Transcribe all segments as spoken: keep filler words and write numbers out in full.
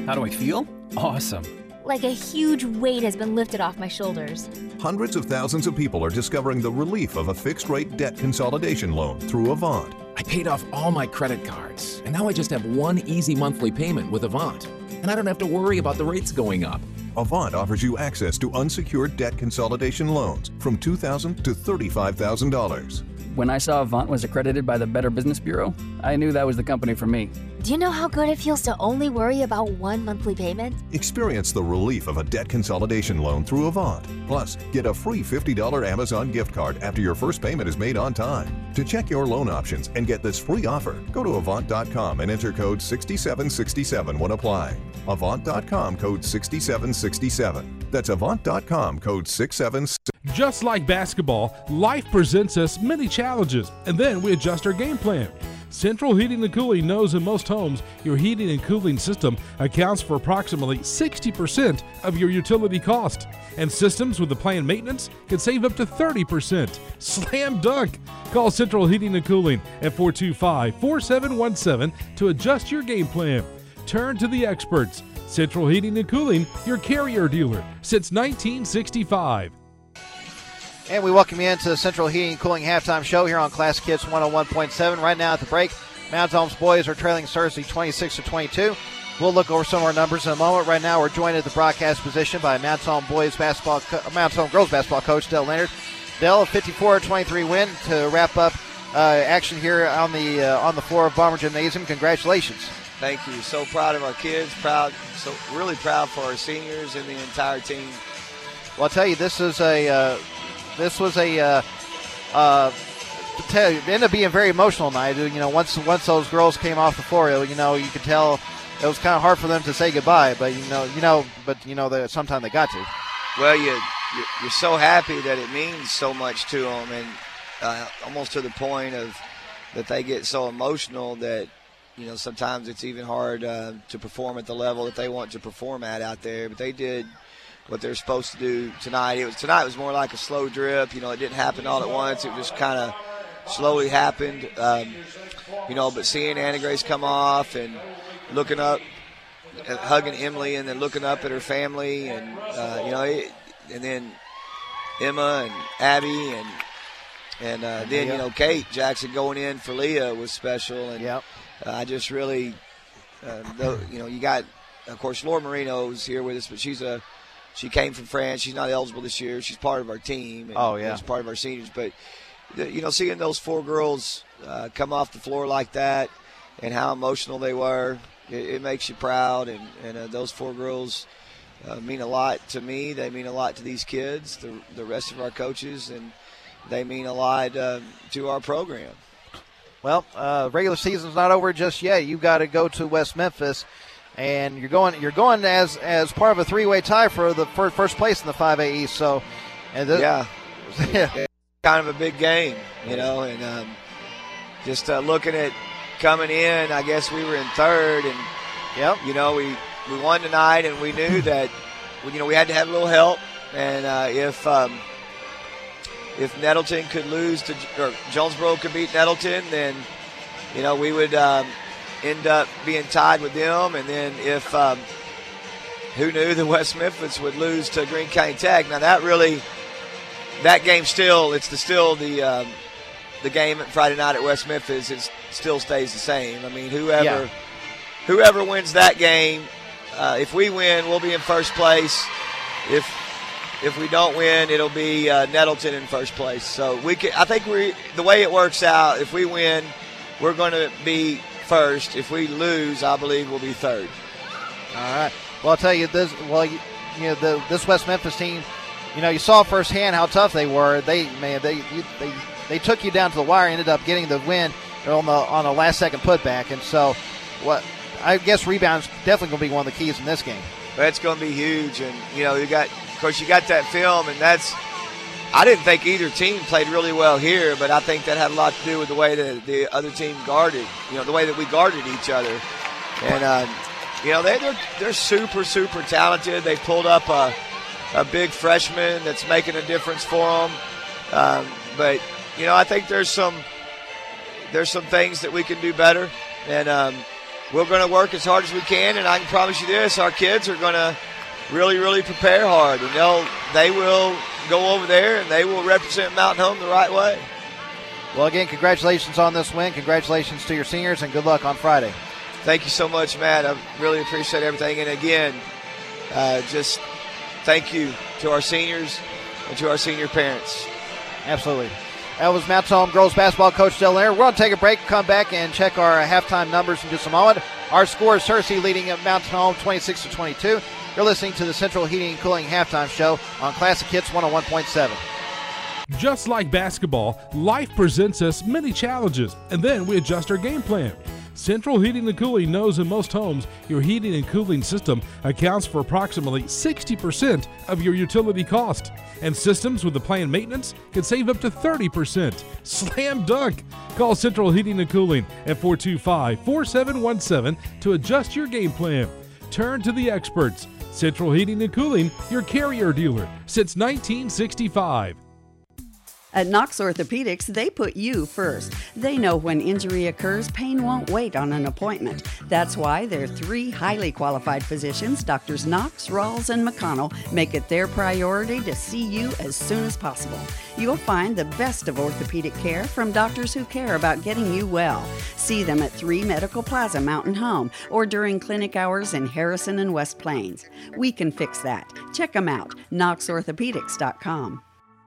How do I feel? Awesome. Like a huge weight has been lifted off my shoulders. Hundreds of thousands of people are discovering the relief of a fixed-rate debt consolidation loan through Avant. I paid off all my credit cards, and now I just have one easy monthly payment with Avant. And I don't have to worry about the rates going up. Avant offers you access to unsecured debt consolidation loans from two thousand dollars to thirty-five thousand dollars. When I saw Avant was accredited by the Better Business Bureau, I knew that was the company for me. Do you know how good it feels to only worry about one monthly payment? Experience the relief of a debt consolidation loan through Avant. Plus, get a free fifty dollars Amazon gift card after your first payment is made on time. To check your loan options and get this free offer, go to Avant dot com and enter code six seven six seven when applying. Avant dot com, code six seven six seven. That's Avant dot com, code six seven six seven. Just like basketball, life presents us many challenges, and then we adjust our game plan. Central Heating and Cooling knows in most homes, your heating and cooling system accounts for approximately sixty percent of your utility cost. And systems with the planned maintenance can save up to thirty percent. Slam dunk! Call Central Heating and Cooling at four two five, four seven one seven to adjust your game plan. Turn to the experts. Central Heating and Cooling, your Carrier dealer since nineteen sixty-five. And we welcome you into the Central Heating and Cooling halftime show here on Classic Hits one oh one point seven. Right now at the break, Mount Holmes boys are trailing Searcy twenty-six to twenty-two. We'll look over some of our numbers in a moment. Right now, we're joined at the broadcast position by Mount Holmes boys basketball, co- Mount Holmes girls basketball coach Dell Leonard. Dell, a fifty-four twenty-three win to wrap up uh, action here on the uh, on the floor of Bomber Gymnasium. Congratulations! Thank you. So proud of our kids. Proud, so really proud for our seniors and the entire team. Well, I'll tell you, this is a. Uh, This was a, uh, uh, to tell you, it ended up being a very emotional night. You know, once once those girls came off the floor, you know, you could tell it was kind of hard for them to say goodbye. But you know, you know, but you know, that sometimes they got to. Well, you you're, you're so happy that it means so much to them, and uh, almost to the point of that they get so emotional that you know sometimes it's even hard uh, to perform at the level that they want to perform at out there. But they did what they're supposed to do tonight. It was tonight was more like a slow drip. You know, it didn't happen all at once. It just kind of slowly happened. Um, you know, but seeing Anna Grace come off and looking up, uh, hugging Emily, and then looking up at her family, and uh, you know, it, and then Emma and Abby, and and uh, then yep. you know Kate Jackson going in for Leah was special. And yep. uh, I just really, uh, though, you know, you got of course Laura Marino's here with us, but she's a She came from France. She's not eligible this year. She's part of our team. And oh, yeah. She's part of our seniors. But, you know, seeing those four girls uh, come off the floor like that and how emotional they were, it, it makes you proud. And, and uh, those four girls uh, mean a lot to me. They mean a lot to these kids, the, the rest of our coaches, and they mean a lot uh, to our program. Well, uh, regular season's not over just yet. You've got to go to West Memphis. And you're going, you're going as as part of a three-way tie for the first, first place in the five A East. So, and this, yeah, yeah, kind of a big game, you know. And um, just uh, looking at coming in, I guess we were in third, and yep, you know, we, we won tonight, and we knew that, you know, we had to have a little help, and uh, if um, if Nettleton could lose to, or Jonesboro could beat Nettleton, then you know we would. Um, end up being tied with them, and then if um, who knew that West Memphis would lose to Greene County Tech. Now that really, that game still, it's the still the um, the game Friday night at West Memphis. It still stays the same. I mean, whoever yeah. whoever wins that game, uh, if we win, we'll be in first place. If if we don't win, it'll be uh, Nettleton in first place. So we can, I think we the way it works out, if we win, we're going to be first. If we lose, I believe we'll be third. All right. Well, I'll tell you this. Well, you, you know, the, this West Memphis team, you know, you saw firsthand how tough they were. They man, they you, they they took you down to the wire. Ended up getting the win on the on a last second putback. And so, what I guess rebounds definitely going to be one of the keys in this game. That's going to be huge. And you know, you got of course you got that film, and that's. I didn't think either team played really well here, but I think that had a lot to do with the way that the other team guarded, you know, the way that we guarded each other. And, uh, you know, they, they're, they're super, super talented. They pulled up a, a big freshman that's making a difference for them. Um, but, you know, I think there's some there's some things that we can do better. And, um, we're going to work as hard as we can, and I can promise you this, our kids are going to really, really prepare hard, and they'll, they will go over there, and they will represent Mountain Home the right way. Well, again, congratulations on this win. Congratulations to your seniors, and good luck on Friday. Thank you so much, Matt. I really appreciate everything. And, again, uh, just thank you to our seniors and to our senior parents. Absolutely. That was Mountain Home girls basketball coach Dell Leonard. We're going to take a break, come back, and check our halftime numbers in just a moment. Our score is Searcy leading at Mountain Home twenty-six to twenty-two. You're listening to the Central Heating and Cooling Halftime Show on Classic Hits one oh one point seven. Just like basketball, life presents us many challenges, and then we adjust our game plan. Central Heating and Cooling knows in most homes, your heating and cooling system accounts for approximately sixty percent of your utility cost. And systems with the planned maintenance can save up to thirty percent. Slam dunk! Call Central Heating and Cooling at four two five, four seven one seven to adjust your game plan. Turn to the experts. Central Heating and Cooling, your Carrier dealer since nineteen sixty-five. At Knox Orthopedics, they put you first. They know when injury occurs, pain won't wait on an appointment. That's why their three highly qualified physicians, Doctors Knox, Rawls, and McConnell, make it their priority to see you as soon as possible. You'll find the best of orthopedic care from doctors who care about getting you well. See them at three Medical Plaza Mountain Home or during clinic hours in Harrison and West Plains. We can fix that. Check them out, knox orthopedics dot com.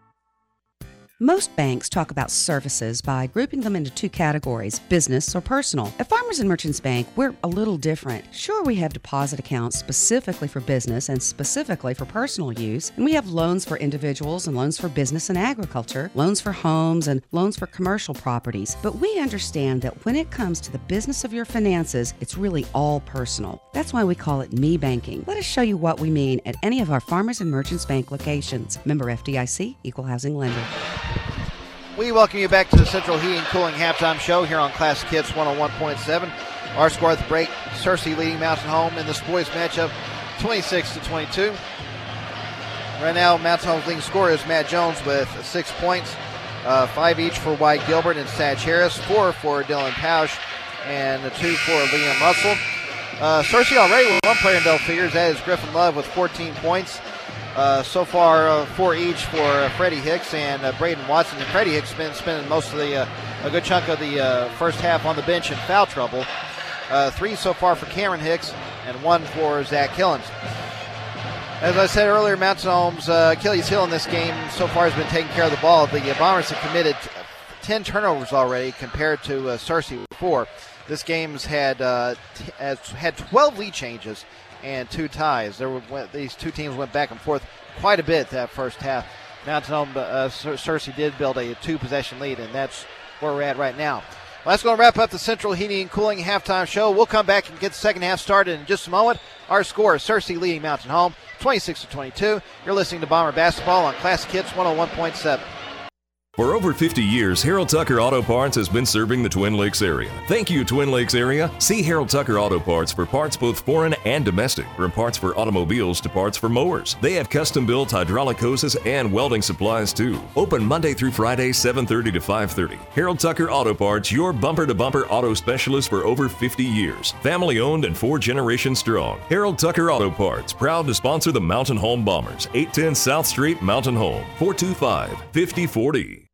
Most banks talk about services by grouping them into two categories, business or personal. At Farmers and Merchants Bank, we're a little different. Sure, we have deposit accounts specifically for business and specifically for personal use, and we have loans for individuals and loans for business and agriculture, loans for homes and loans for commercial properties. But we understand that when it comes to the business of your finances, it's really all personal. That's why we call it Me Banking. Let us show you what we mean at any of our Farmers and Merchants Bank locations. Member F D I C, Equal Housing Lender. We welcome you back to the Central Heating and Cooling Halftime Show here on Classic Hits one oh one point seven. Our score at the break, Searcy leading Mountain Home in this boys matchup, twenty-six to twenty-two. Right now, Mountain Home's leading scorer is Matt Jones with six points, uh, five each for Wyatt Gilbert and Satch Harris, four for Dylan Pausch, and two for Liam Russell. Uh, Searcy already with one player in double figures, that is Griffin Love with fourteen points. Uh, so far, uh, four each for uh, Freddie Hicks and uh, Braden Watson. And Freddie Hicks has been spending most of the, uh, a good chunk of the uh, first half on the bench in foul trouble. Uh, three so far for Cameron Hicks and one for Zach Killens. As I said earlier, Mountain Home's uh, Achilles heel in this game so far has been taking care of the ball. The uh, Bombers have committed ten turnovers already compared to uh, Searcy before. This game's had uh, t- has had twelve lead changes and two ties. There were these two teams went back and forth quite a bit that first half. Mountain Home, uh, Searcy did build a two-possession lead, and that's where we're at right now. Well, that's going to wrap up the Central Heating and Cooling Halftime Show. We'll come back and get the second half started in just a moment. Our score is Searcy leading Mountain Home, twenty-six to twenty-two. You're listening to Bomber Basketball on Classic Hits one oh one point seven. For over fifty years, Harold Tucker Auto Parts has been serving the Twin Lakes area. Thank you, Twin Lakes area. See Harold Tucker Auto Parts for parts both foreign and domestic, from parts for automobiles to parts for mowers. They have custom-built hydraulic hoses and welding supplies, too. Open Monday through Friday, seven thirty to five thirty. Harold Tucker Auto Parts, your bumper-to-bumper auto specialist for over fifty years. Family-owned and four generations strong. Harold Tucker Auto Parts, proud to sponsor the Mountain Home Bombers. eight ten South Street, Mountain Home, four two five, five oh four oh.